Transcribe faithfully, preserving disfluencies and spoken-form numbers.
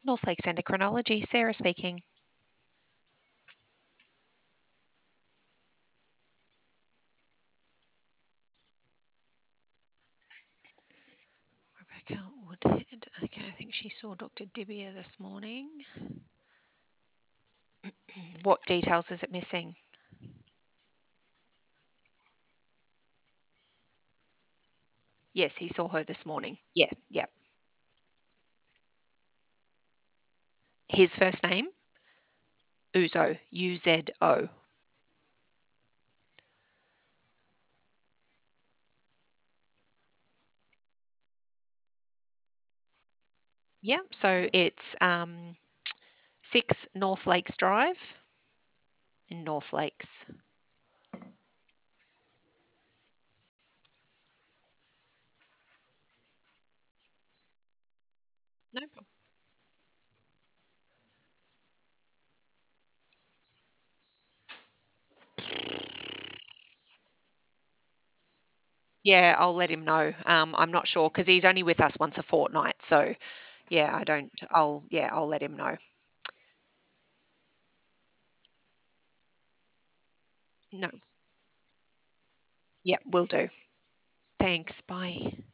North Lakes Endocrinology, Sarah speaking. Rebecca Woodhead. Okay, I think she saw Doctor Dibbier this morning. What details is it missing? Yes, he saw her this morning. Yeah, yeah. His first name? Uzo. U Z O. Yeah, so it's um, six North Lakes Drive in North Lakes. No problem. Yeah, I'll let him know. Um, I'm not sure because he's only with us once a fortnight. So, yeah, I don't. I'll yeah, I'll let him know. No. Yeah, will do. Thanks. Bye.